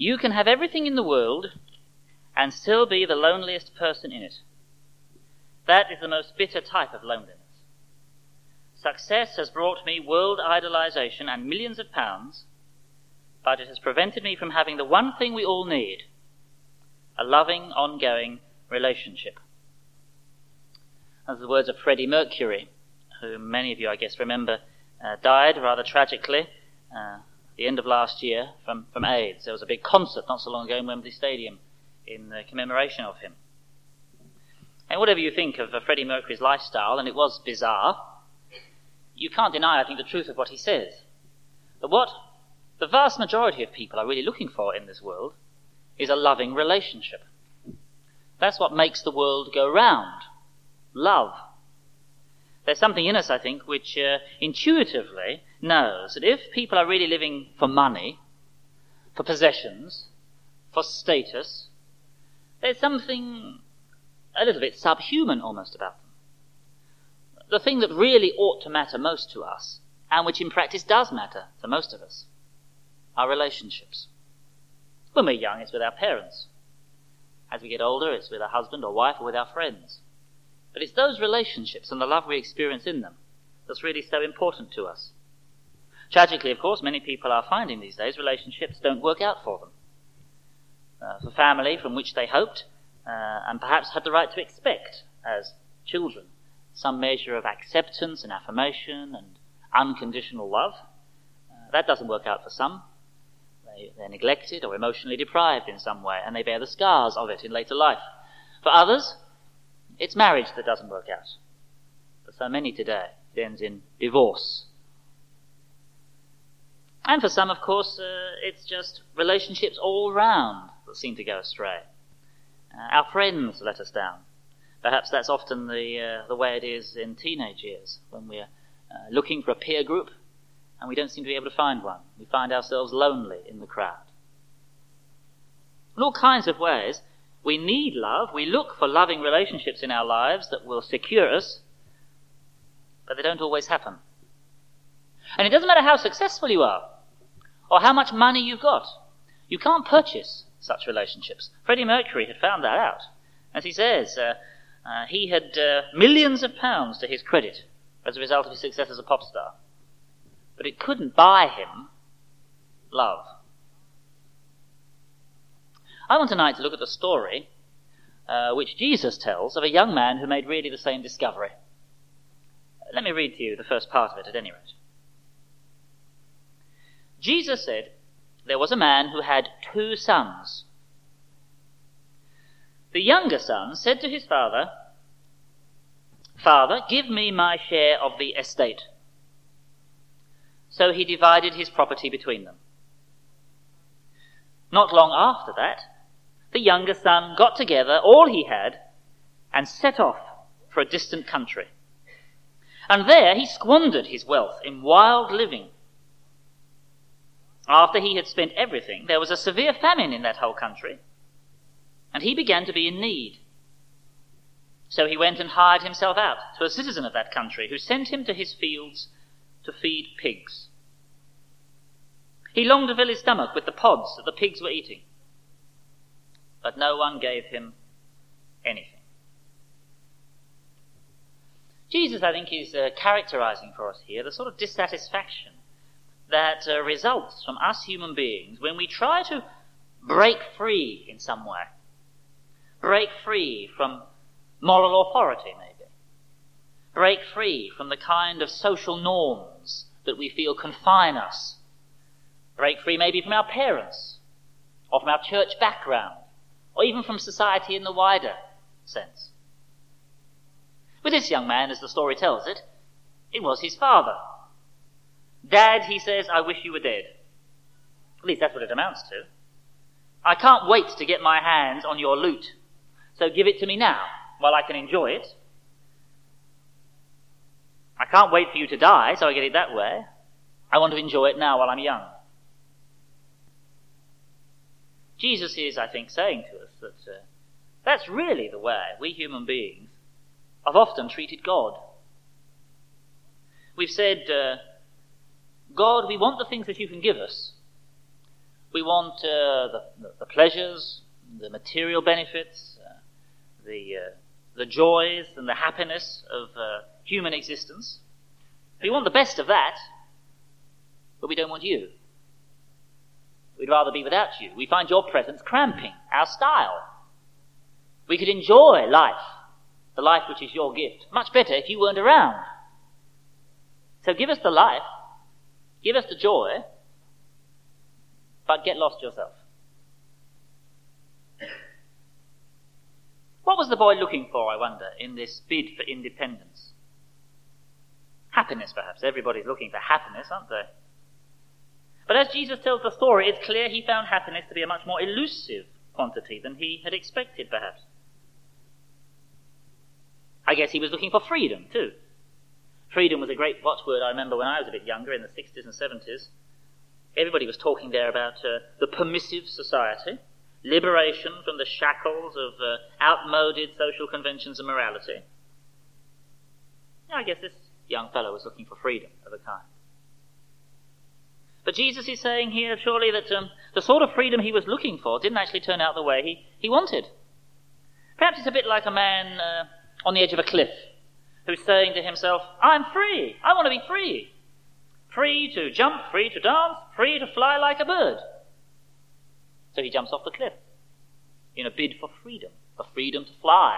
You can have everything in the world and still be the loneliest person in it. That is the most bitter type of loneliness. Success has brought me world idolization and millions of pounds, but it has prevented me from having the one thing we all need, a loving, ongoing relationship. Those are the words of Freddie Mercury, who many of you, I guess, remember died rather tragically at the end of last year from AIDS. There was a big concert not so long ago in Wembley Stadium in commemoration of him. And whatever you think of Freddie Mercury's lifestyle, and it was bizarre, you can't deny, I think, the truth of what he says. That what the vast majority of people are really looking for in this world is a loving relationship. That's what makes the world go round. Love. There's something in us, I think, which intuitively knows that if people are really living for money, for possessions, for status, there's something a little bit subhuman almost about them. The thing that really ought to matter most to us, and which in practice does matter to most of us, are relationships. When we're young, it's with our parents. As we get older, it's with our husband or wife or with our friends. But it's those relationships and the love we experience in them that's really so important to us. Tragically, of course, many people are finding these days relationships don't work out for them. For family from which they hoped and perhaps had the right to expect as children some measure of acceptance and affirmation and unconditional love. That doesn't work out for some. They're neglected or emotionally deprived in some way, and they bear the scars of it in later life. For others, it's marriage that doesn't work out. For so many today, it ends in divorce. And for some, of course, it's just relationships all round that seem to go astray. Our friends let us down. Perhaps that's often the way it is in teenage years, when we're looking for a peer group and we don't seem to be able to find one. We find ourselves lonely in the crowd. In all kinds of ways, we need love. We look for loving relationships in our lives that will secure us, but they don't always happen. And it doesn't matter how successful you are or how much money you've got. You can't purchase such relationships. Freddie Mercury had found that out. As he says, he had millions of pounds to his credit as a result of his success as a pop star. But it couldn't buy him love. I want tonight to look at the story which Jesus tells of a young man who made really the same discovery. Let me read to you the first part of it at any rate. Jesus said, there was a man who had 2 sons. The younger son said to his father, Father, give me my share of the estate. So he divided his property between them. Not long after that, the younger son got together all he had and set off for a distant country. And there he squandered his wealth in wild living. After he had spent everything, there was a severe famine in that whole country, and he began to be in need. So he went and hired himself out to a citizen of that country, who sent him to his fields to feed pigs. He longed to fill his stomach with the pods that the pigs were eating, but no one gave him anything. Jesus, I think, is characterizing for us here the sort of dissatisfaction that results from us human beings when we try to break free in some way. Break free from moral authority, maybe. Break free from the kind of social norms that we feel confine us. Break free maybe from our parents, or from our church background, or even from society in the wider sense. With this young man, as the story tells it, it was his father. Dad, he says, I wish you were dead. At least that's what it amounts to. I can't wait to get my hands on your loot, so give it to me now while I can enjoy it. I can't wait for you to die, so I get it that way. I want to enjoy it now while I'm young. Jesus is, I think, saying to us that that's really the way we human beings have often treated God. We've said, God, we want the things that you can give us, We want the pleasures, the material benefits, the joys and the happiness of human existence. We want the best of that, but we don't want you. We'd rather be without you. We find your presence cramping our style. We could enjoy life, the life which is your gift, much better if you weren't around. So give us the life, give us the joy, but get lost yourself. What was the boy looking for, I wonder, in this bid for independence? Happiness, perhaps. Everybody's looking for happiness, aren't they? But as Jesus tells the story, it's clear he found happiness to be a much more elusive quantity than he had expected, perhaps. I guess he was looking for freedom, too. Freedom was a great watchword, I remember, when I was a bit younger, in the 60s and 70s. Everybody was talking there about the permissive society, liberation from the shackles of outmoded social conventions and morality. I guess this young fellow was looking for freedom of a kind. But Jesus is saying here, surely, that the sort of freedom he was looking for didn't actually turn out the way he wanted. Perhaps it's a bit like a man on the edge of a cliff who's saying to himself, I'm free, I want to be free. Free to jump, free to dance, free to fly like a bird. So he jumps off the cliff in a bid for freedom to fly.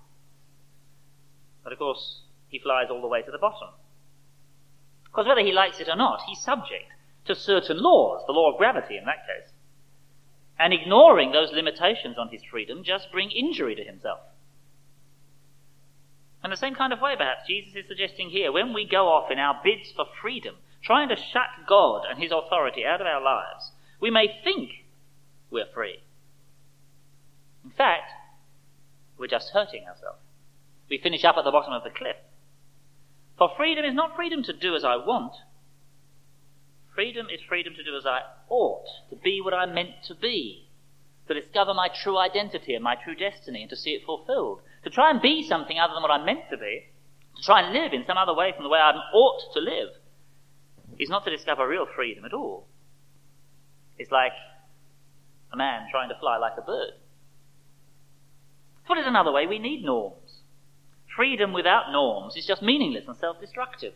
But of course, he flies all the way to the bottom. Because whether he likes it or not, he's subject to certain laws, the law of gravity in that case. And ignoring those limitations on his freedom just bring injury to himself. In the same kind of way, perhaps, Jesus is suggesting here, when we go off in our bids for freedom, trying to shut God and his authority out of our lives, we may think we're free. In fact, we're just hurting ourselves. We finish up at the bottom of the cliff. For freedom is not freedom to do as I want. Freedom is freedom to do as I ought, to be what I'm meant to be, to discover my true identity and my true destiny and to see it fulfilled. To try and be something other than what I'm meant to be, to try and live in some other way from the way I ought to live, is not to discover real freedom at all. It's like a man trying to fly like a bird. To put it another way, we need norms. Freedom without norms is just meaningless and self-destructive.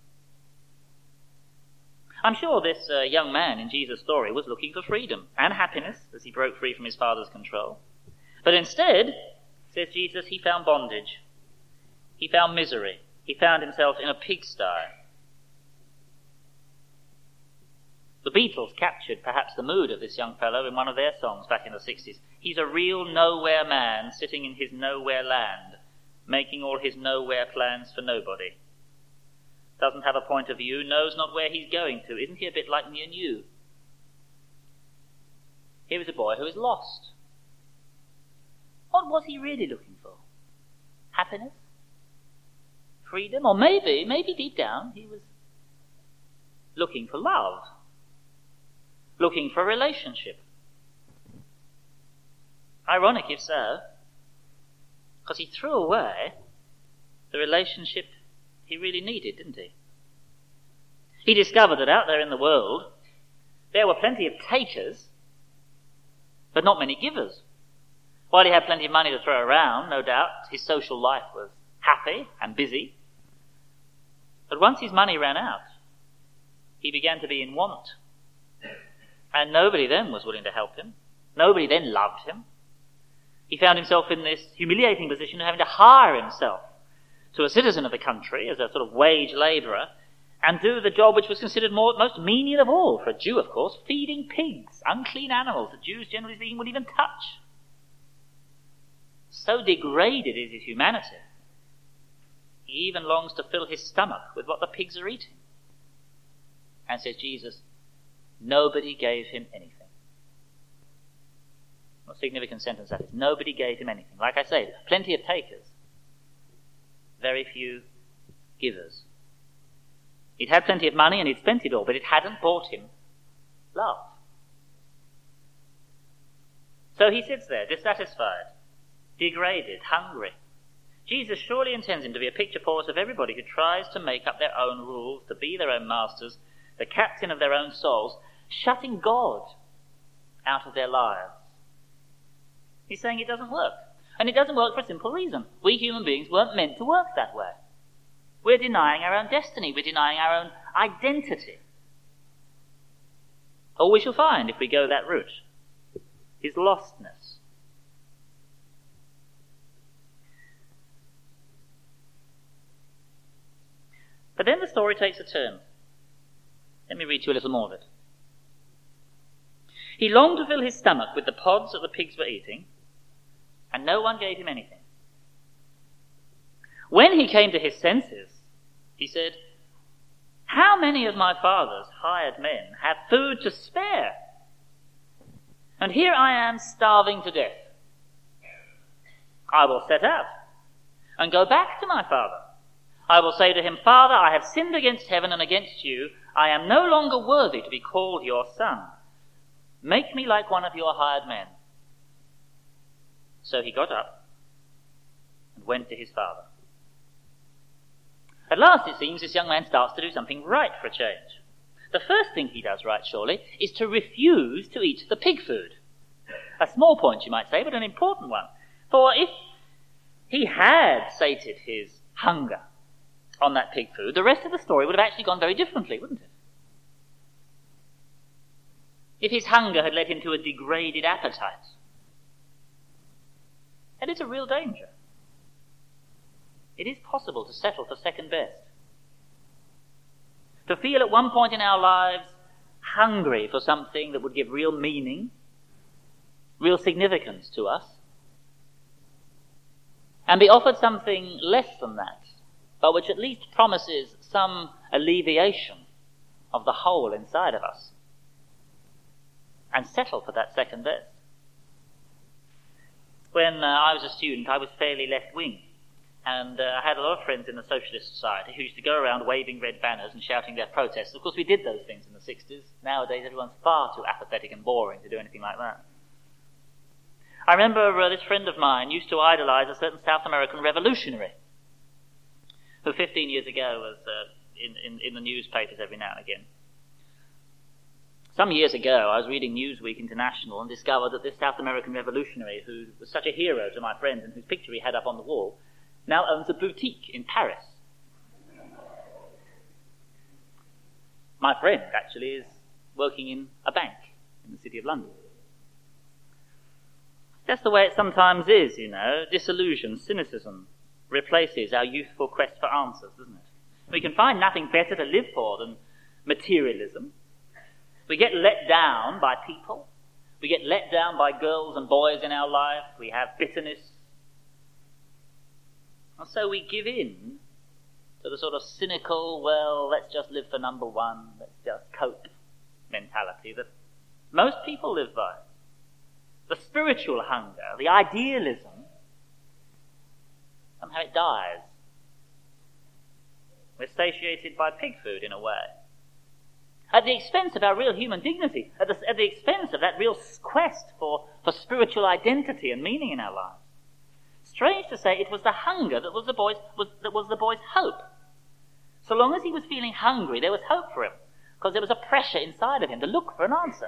I'm sure this young man in Jesus' story was looking for freedom and happiness as he broke free from his father's control. But instead, says Jesus, he found bondage. He found misery. He found himself in a pigsty. The Beatles captured perhaps the mood of this young fellow in one of their songs back in the 60s. He's a real nowhere man sitting in his nowhere land, making all his nowhere plans for nobody. Doesn't have a point of view, knows not where he's going to. Isn't he a bit like me and you? Here is a boy who is lost. What was he really looking for? Happiness? Freedom? Or maybe deep down he was looking for love. Looking for a relationship. Ironic if so, because he threw away the relationship he really needed, didn't he? He discovered that out there in the world there were plenty of takers, but not many givers. While he had plenty of money to throw around, no doubt, his social life was happy and busy. But once his money ran out, he began to be in want. And nobody then was willing to help him. Nobody then loved him. He found himself in this humiliating position of having to hire himself to a citizen of the country as a sort of wage labourer and do the job which was considered most menial of all for a Jew, of course, feeding pigs, unclean animals that Jews, generally speaking, wouldn't even touch. So degraded is his humanity, he even longs to fill his stomach with what the pigs are eating. And says Jesus, nobody gave him anything. What a significant sentence that is. Nobody gave him anything. Like I say, plenty of takers, very few givers. He'd had plenty of money and he'd spent it all, but it hadn't bought him love. So he sits there, dissatisfied, degraded, hungry. Jesus surely intends him to be a picture for us of everybody who tries to make up their own rules, to be their own masters, the captain of their own souls, shutting God out of their lives. He's saying it doesn't work. And it doesn't work for a simple reason. We human beings weren't meant to work that way. We're denying our own destiny. We're denying our own identity. All we shall find, if we go that route, is lostness. But then the story takes a turn. Let me read to you a little more of it. He longed to fill his stomach with the pods that the pigs were eating, and no one gave him anything. When he came to his senses, he said, "How many of my father's hired men have food to spare? And here I am starving to death. I will set out and go back to my father. I will say to him, 'Father, I have sinned against heaven and against you. I am no longer worthy to be called your son. Make me like one of your hired men.' So he got up and went to his father." At last, it seems, this young man starts to do something right for a change. The first thing he does right, surely, is to refuse to eat the pig food. A small point, you might say, but an important one. For if he had sated his hunger on that pig food, the rest of the story would have actually gone very differently, wouldn't it? If his hunger had led him to a degraded appetite. And it's a real danger. It is possible to settle for second best. To feel at one point in our lives hungry for something that would give real meaning, real significance to us, and be offered something less than that, but which at least promises some alleviation of the hole inside of us, and settle for that second best. When I was a student, I was fairly left-wing, and I had a lot of friends in the Socialist Society who used to go around waving red banners and shouting their protests. Of course, we did those things in the 60s. Nowadays, everyone's far too apathetic and boring to do anything like that. I remember this friend of mine used to idolize a certain South American revolutionary who 15 years ago was in the newspapers every now and again. Some years ago, I was reading Newsweek International and discovered that this South American revolutionary, who was such a hero to my friends and whose picture he had up on the wall, now owns a boutique in Paris. My friend, actually, is working in a bank in the City of London. That's the way it sometimes is, you know. Disillusion, cynicism replaces our youthful quest for answers, doesn't it? We can find nothing better to live for than materialism. We get let down by people. We get let down by girls and boys in our life. We have bitterness. And so we give in to the sort of cynical, well, let's just live for number one, let's just cope mentality that most people live by. The spiritual hunger, the idealism, somehow it dies. We're satiated by pig food in a way. At the expense of our real human dignity, at the expense of that real quest for spiritual identity and meaning in our lives. Strange to say, it was the hunger that was the boy's hope. So long as he was feeling hungry, there was hope for him, because there was a pressure inside of him to look for an answer.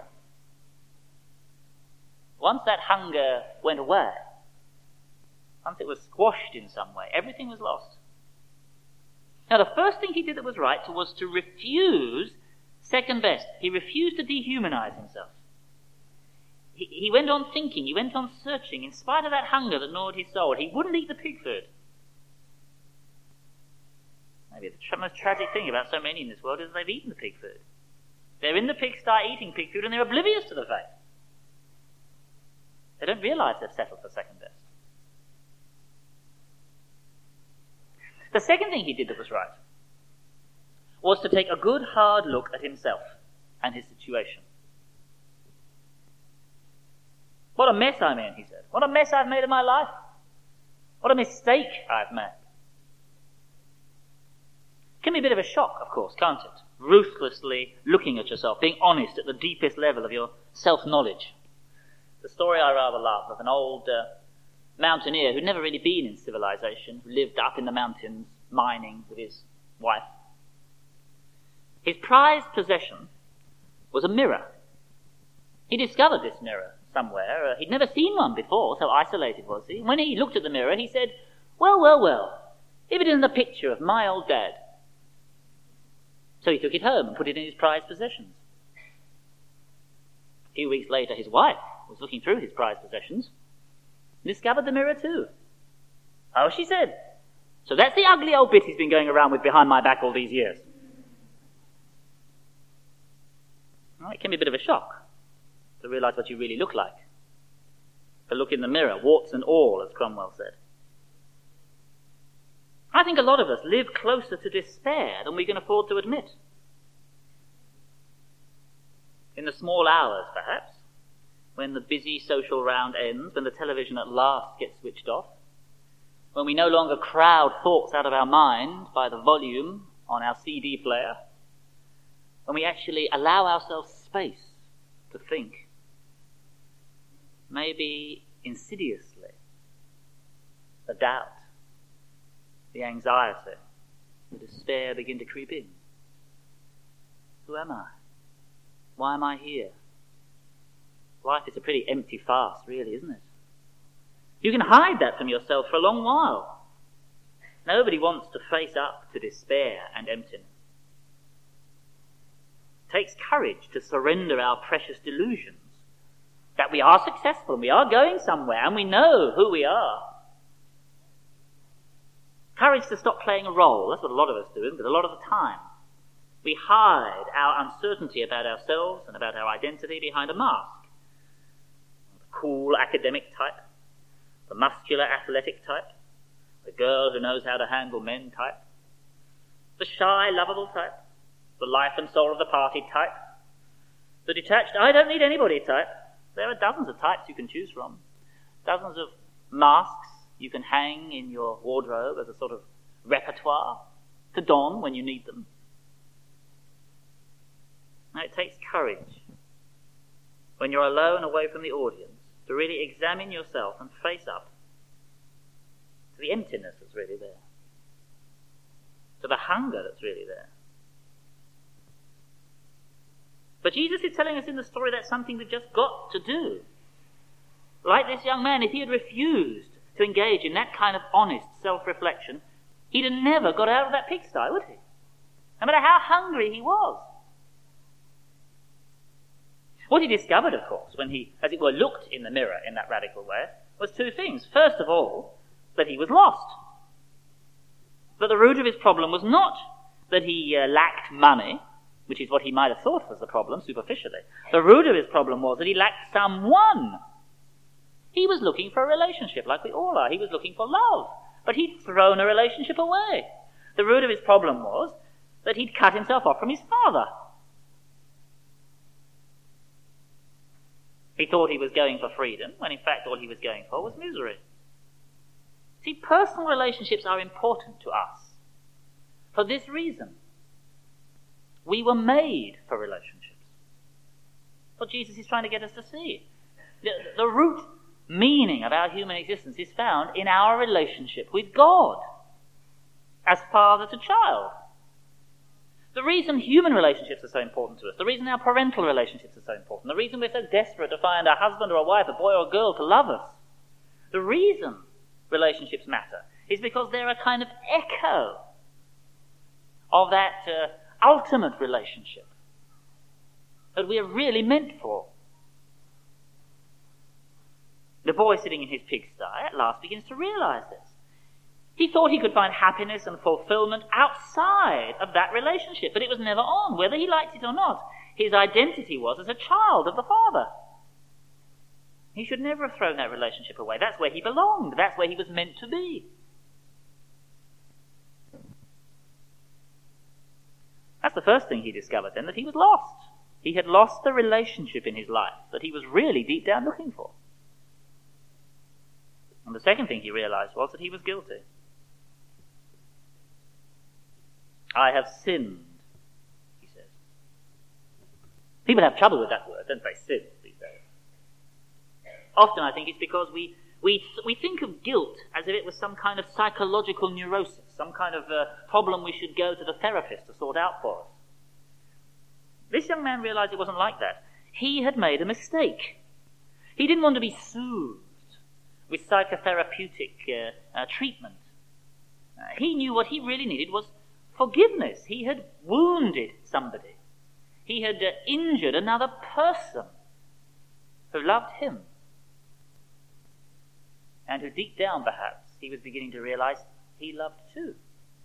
Once that hunger went away, once it was squashed in some way, everything was lost. Now, the first thing he did that was right was to refuse second best. He refused to dehumanize himself. He went on thinking, he went on searching, in spite of that hunger that gnawed his soul. He wouldn't eat the pig food. Maybe the most tragic thing about so many in this world is they've eaten the pig food. They're in the pigsty eating pig food and they're oblivious to the fact. They don't realize they've settled for second best. The second thing he did that was right was to take a good hard look at himself and his situation. What a mess I'm in, he said. What a mess I've made of my life. What a mistake I've made. It can be a bit of a shock, of course, can't it? Ruthlessly looking at yourself, being honest at the deepest level of your self-knowledge. The story I rather love of an old mountaineer who'd never really been in civilization, who lived up in the mountains, mining with his wife. His prized possession was a mirror. He discovered this mirror somewhere. He'd never seen one before, so isolated was he. When he looked at the mirror, he said, well, well, well, if it isn't a picture of my old dad. So he took it home and put it in his prized possessions. A few weeks later, his wife was looking through his prized possessions and discovered the mirror too. Oh, she said, so that's the ugly old bit he's been going around with behind my back all these years. Well, it can be a bit of a shock to realize what you really look like. To look in the mirror, warts and all, as Cromwell said. I think a lot of us live closer to despair than we can afford to admit. In the small hours, perhaps, when the busy social round ends, when the television at last gets switched off, when we no longer crowd thoughts out of our mind by the volume on our CD player, when we actually allow ourselves space to think, maybe insidiously, the doubt, the anxiety, the despair begin to creep in. Who am I? Why am I here? Life is a pretty empty farce, really, isn't it? You can hide that from yourself for a long while. Nobody wants to face up to despair and emptiness. It takes courage to surrender our precious delusions that we are successful and we are going somewhere and we know who we are. Courage to stop playing a role. That's what a lot of us do, isn't it? A lot of the time. We hide our uncertainty about ourselves and about our identity behind a mask. The cool academic type, the muscular athletic type, the girl who knows how to handle men type, the shy lovable type, the life and soul of the party type, the detached I don't need anybody type. There are dozens of types you can choose from, dozens of masks you can hang in your wardrobe as a sort of repertoire to don when you need them. Now, it takes courage when you're alone away from the audience to really examine yourself and face up to the emptiness that's really there, to the hunger that's really there. But Jesus is telling us in the story that's something we've just got to do. Like this young man, if he had refused to engage in that kind of honest self-reflection, he'd have never got out of that pigsty, would he? No matter how hungry he was. What he discovered, of course, when he, as it were, looked in the mirror in that radical way, was two things. First of all, that he was lost. That the root of his problem was not that he lacked money, which is what he might have thought was the problem superficially. The root of his problem was that he lacked someone. He was looking for a relationship like we all are. He was looking for love. But he'd thrown a relationship away. The root of his problem was that he'd cut himself off from his father. He thought he was going for freedom, when in fact all he was going for was misery. See, personal relationships are important to us for this reason. We were made for relationships. What Jesus is trying to get us to see. The root meaning of our human existence is found in our relationship with God, as father to child. The reason human relationships are so important to us, the reason our parental relationships are so important, the reason we're so desperate to find a husband or a wife, a boy or a girl to love us, the reason relationships matter is because they're a kind of echo of that ultimate relationship that we are really meant for. The boy sitting in his pigsty at last begins to realize this. He thought he could find happiness and fulfillment outside of that relationship, but it was never on, whether he liked it or not. His identity was as a child of the Father. He should never have thrown that relationship away. That's where he belonged. That's where he was meant to be. That's the first thing he discovered then, that he was lost. He had lost the relationship in his life that he was really deep down looking for. And the second thing he realized was that he was guilty. I have sinned, he says. People have trouble with that word, don't they? Sin, these days. Often I think it's because we think of guilt as if it was some kind of psychological neurosis, some kind of problem we should go to the therapist to sort out for us. This young man realized it wasn't like that. he had made a mistake. He didn't want to be soothed with psychotherapeutic treatment. He knew what he really needed was forgiveness. He had wounded somebody. He had injured another person who loved him, and who deep down perhaps he was beginning to realize he loved too.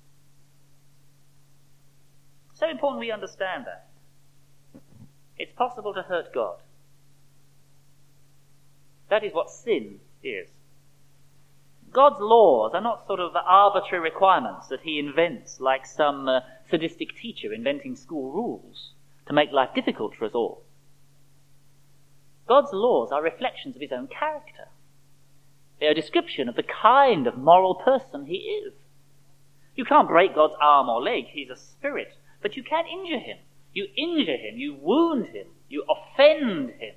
So important we understand that. It's possible to hurt God. That is what sin is. God's laws are not sort of arbitrary requirements that he invents like some sadistic teacher inventing school rules to make life difficult for us all. God's laws are reflections of his own character. They are a description of the kind of moral person he is. You can't break God's arm or leg, he's a spirit, but you can injure him. You injure him, you wound him, you offend him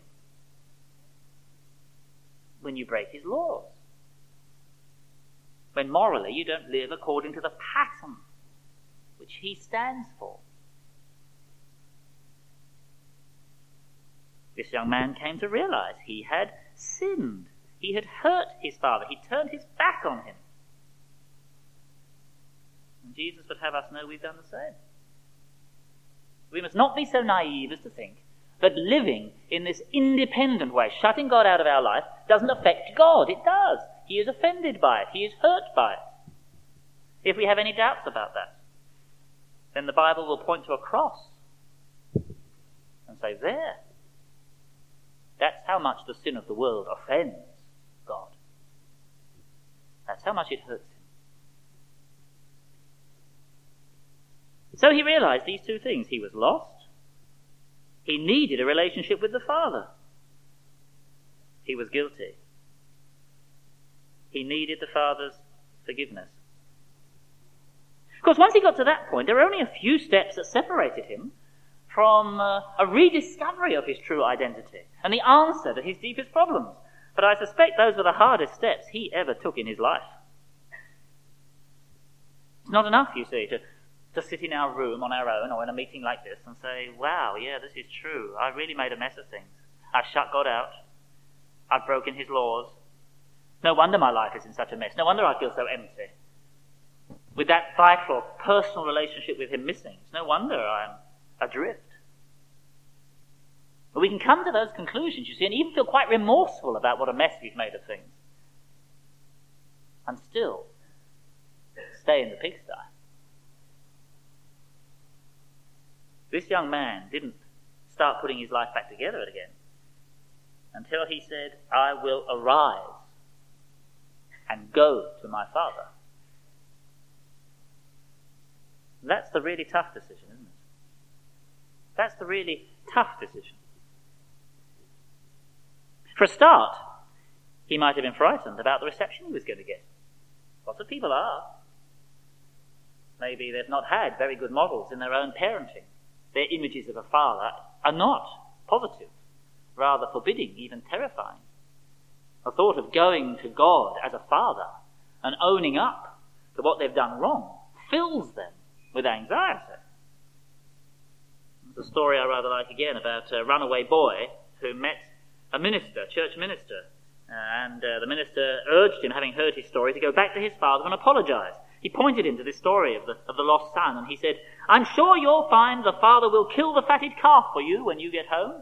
when you break his laws. When morally you don't live according to the pattern which he stands for. This young man came to realize he had sinned. He had hurt his father. He turned his back on him. And Jesus would have us know we've done the same. We must not be so naive as to think that living in this independent way, shutting God out of our life, doesn't affect God. It does. He is offended by it. He is hurt by it. If we have any doubts about that, then the Bible will point to a cross and say, there. That's how much the sin of the world offends God. That's how much it hurts him. So he realized these two things. He was lost. He needed a relationship with the Father. He was guilty. He needed the Father's forgiveness. Of course, once he got to that point, there were only a few steps that separated him from a rediscovery of his true identity and the answer to his deepest problems. But I suspect those were the hardest steps he ever took in his life. It's not enough, you see, to sit in our room on our own or in a meeting like this and say, wow, yeah, this is true. I really made a mess of things. I've shut God out. I've broken his laws. No wonder my life is in such a mess. No wonder I feel so empty. With that vital, personal relationship with him missing, it's no wonder I'm adrift. But we can come to those conclusions, you see, and even feel quite remorseful about what a mess we've made of things. And still stay in the pigsty. This young man didn't start putting his life back together again until he said, I will arise and go to my Father. That's the really tough decision, isn't it? That's the really tough decision. For a start, he might have been frightened about the reception he was going to get. Lots of people are. Maybe they've not had very good models in their own parenting. Their images of a father are not positive, rather forbidding, even terrifying. The thought of going to God as a father and owning up to what they've done wrong fills them with anxiety. There's a story I rather like again about a runaway boy who met a minister, church minister, and the minister urged him, having heard his story, to go back to his father and apologize. He pointed him to this story of the lost son, and he said, I'm sure you'll find the father will kill the fatted calf for you when you get home.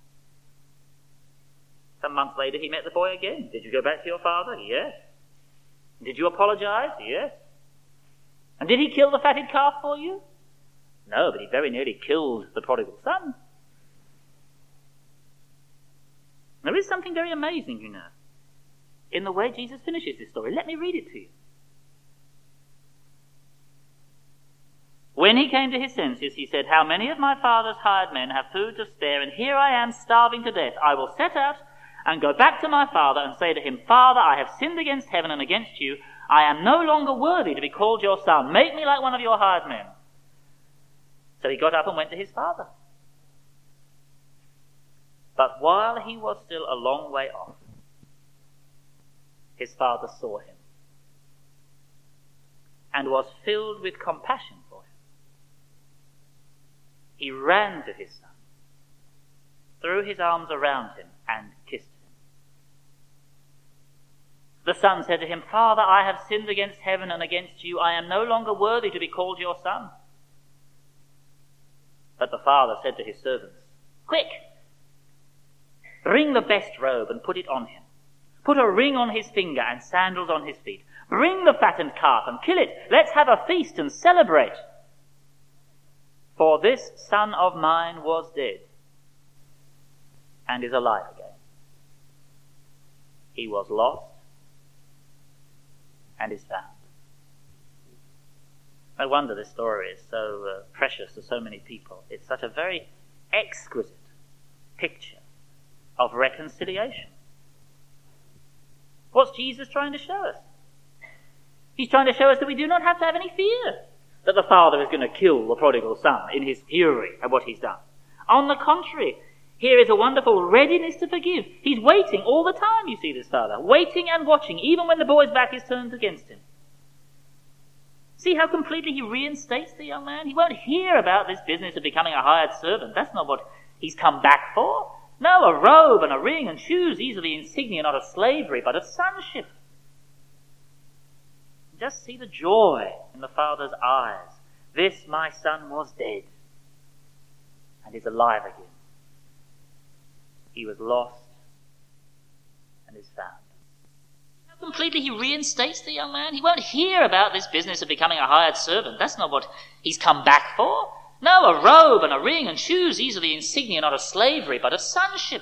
Some months later he met the boy again. Did you go back to your father? Yes. Did you apologize? Yes. And did he kill the fatted calf for you? No, but he very nearly killed the prodigal son. There is something very amazing, you know, in the way Jesus finishes this story. Let me read it to you. When he came to his senses, he said, how many of my father's hired men have food to spare, and here I am starving to death. I will set out and go back to my father and say to him, Father, I have sinned against heaven and against you. I am no longer worthy to be called your son. Make me like one of your hired men. So he got up and went to his father. But while he was still a long way off, his father saw him and was filled with compassion for him. He ran to his son, threw his arms around him and kissed him. The son said to him, Father, I have sinned against heaven and against you. I am no longer worthy to be called your son. But the father said to his servants, Quick! Bring the best robe and put it on him. Put a ring on his finger and sandals on his feet. Bring the fattened calf and kill it. Let's have a feast and celebrate. For this son of mine was dead and is alive again. He was lost and is found. No wonder this story is so precious to so many people. It's such a very exquisite picture of reconciliation. What's Jesus trying to show us? He's trying to show us that we do not have to have any fear that the father is going to kill the prodigal son in his fury at what he's done. On the contrary, here is a wonderful readiness to forgive. He's waiting all the time, you see, this father, waiting and watching, even when the boy's back is turned against him. See how completely he reinstates the young man? He won't hear about this business of becoming a hired servant. That's not what he's come back for. No, a robe and a ring and shoes, these are the insignia not of slavery, but of sonship. Just see the joy in the father's eyes. This my son was dead and is alive again. He was lost and is found. How completely he reinstates the young man? He won't hear about this business of becoming a hired servant. That's not what he's come back for. No, a robe and a ring and shoes, these are the insignia not of slavery, but of sonship.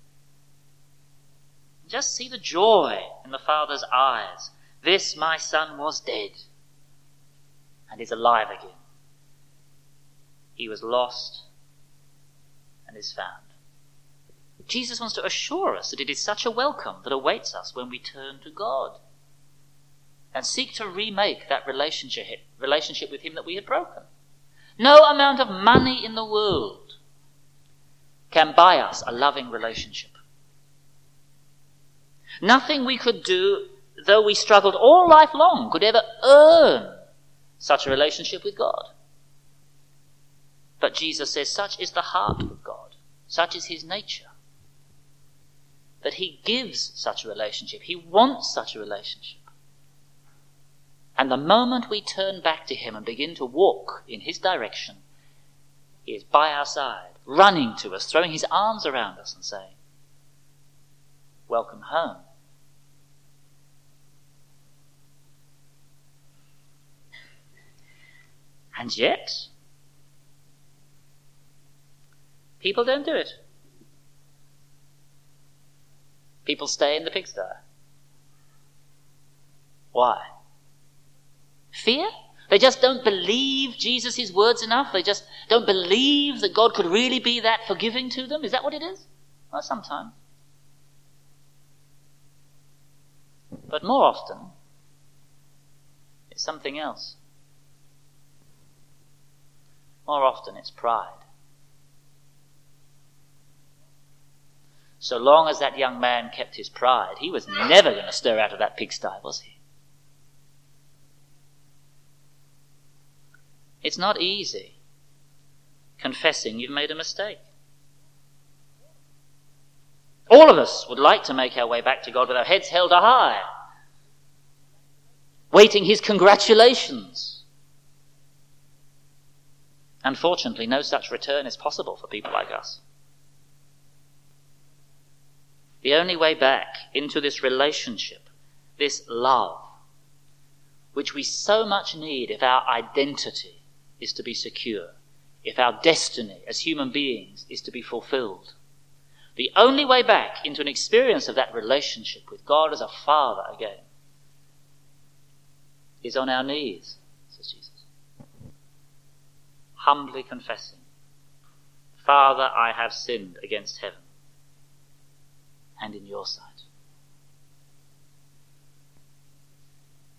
Just see the joy in the father's eyes. This my son was dead and is alive again. He was lost and is found. Jesus wants to assure us that it is such a welcome that awaits us when we turn to God and seek to remake that relationship with him that we had broken. No amount of money in the world can buy us a loving relationship. Nothing we could do, though we struggled all life long, could ever earn such a relationship with God. But Jesus says such is the heart of God, such is his nature, that he gives such a relationship. He wants such a relationship. And the moment we turn back to him and begin to walk in his direction, he is by our side, running to us, throwing his arms around us and saying, welcome home. And yet, people don't do it. People stay in the pigsty. Why? Fear? They just don't believe Jesus' words enough? They just don't believe that God could really be that forgiving to them? Is that what it is? Well, sometimes. But more often, it's something else. More often, it's pride. So long as that young man kept his pride, he was never going to stir out of that pigsty, was he? It's not easy confessing you've made a mistake. All of us would like to make our way back to God with our heads held high, waiting his congratulations. Unfortunately, no such return is possible for people like us. The only way back into this relationship, this love, which we so much need if our identity is to be secure, if our destiny as human beings is to be fulfilled. The only way back into an experience of that relationship with God as a Father again is on our knees, says Jesus. Humbly confessing, Father, I have sinned against heaven and in your sight.